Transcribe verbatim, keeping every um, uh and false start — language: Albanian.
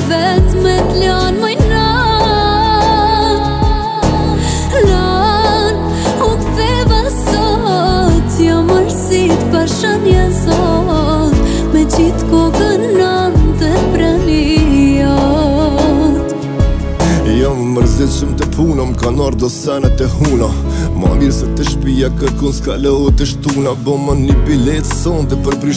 vet me t'lan mëjnat. Lan, u ktheva sot, jo mërësit pa shënje sot, me qitë kokën nante pranijot. Jam mërzit shumë të puna, m'ka nar do sene të huna. Ma mirë se të shpija kërkun s'ka leo të shtuna. Bo më një bilet sonde për